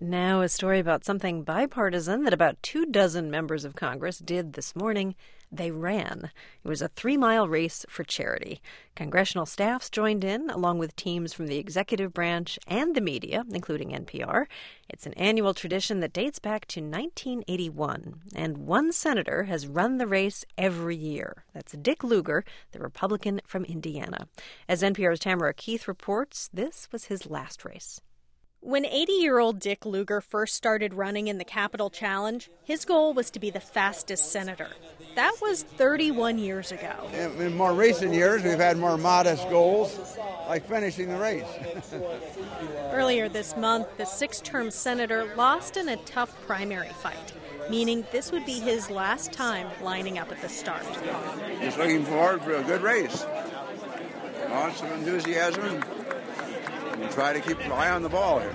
Now a story about something bipartisan that about 24 members of Congress did this morning. They ran. It was a 3-mile race for charity. Congressional staffs joined in, along with teams from the executive branch and the media, including NPR. It's an annual tradition that dates back to 1981, and one senator has run the race every year. That's Dick Lugar, the Republican from Indiana. As NPR's Tamara Keith reports, this was his last race. When 80-year-old Dick Lugar first started running in the Capitol Challenge, his goal was to be the fastest senator. That was 31 years ago. In more recent years, we've had more modest goals, like finishing the race. Earlier this month, the 6-term senator lost in a tough primary fight, meaning this would be his last time lining up at the start. Just looking forward to a good race. Lots of enthusiasm. And try to keep an eye on the ball here.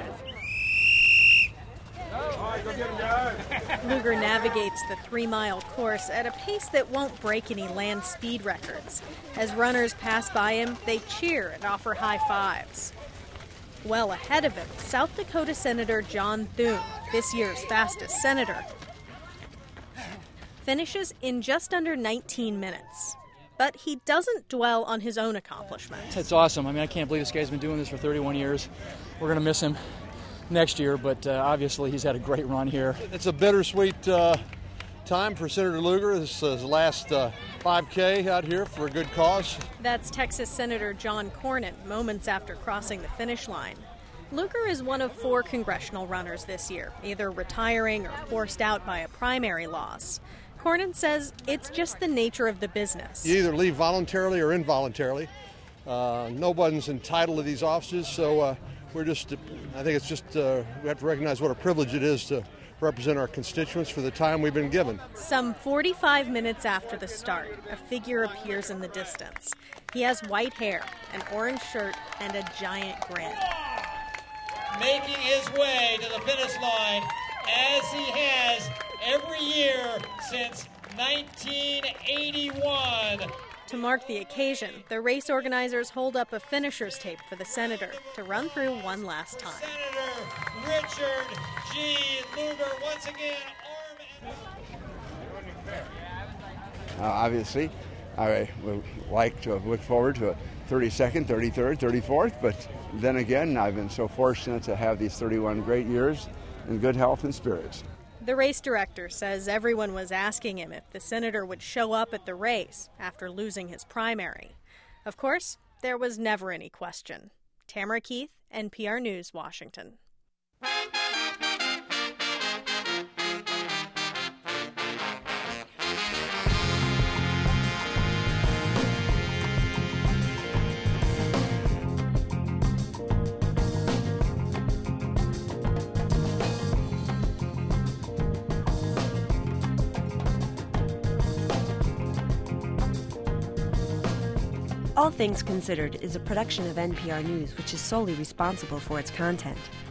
Lugar navigates the 3-mile course at a pace that won't break any land speed records. As runners pass by him, they cheer and offer high fives. Well ahead of him, South Dakota Senator John Thune, this year's fastest senator, finishes in just under 19 minutes. But he doesn't dwell on his own accomplishment. It's awesome. I mean, I can't believe this guy's been doing this for 31 years. We're going to miss him next year, but obviously he's had a great run here. It's a bittersweet time for Senator Lugar. This is his last 5K out here for a good cause. That's Texas Senator John Cornyn, moments after crossing the finish line. Lugar is one of 4 congressional runners this year, either retiring or forced out by a primary loss. Cornyn says it's just the nature of the business. You either leave voluntarily or involuntarily. Nobody's entitled to these offices, so I think it's just, we have to recognize what a privilege it is to represent our constituents for the time we've been given. Some 45 minutes after the start, a figure appears in the distance. He has white hair, an orange shirt, and a giant grin. Making his way to the finish line as he has every year since 1981. To mark the occasion, the race organizers hold up a finisher's tape for the senator to run through one last time. Senator Richard G. Lugar, once again, Obviously, I would like to look forward to a 32nd, 33rd, 34th, but then again, I've been so fortunate to have these 31 great years in good health and spirits. The race director says everyone was asking him if the senator would show up at the race after losing his primary. Of course, there was never any question. Tamara Keith, NPR News, Washington. All Things Considered is a production of NPR News, which is solely responsible for its content.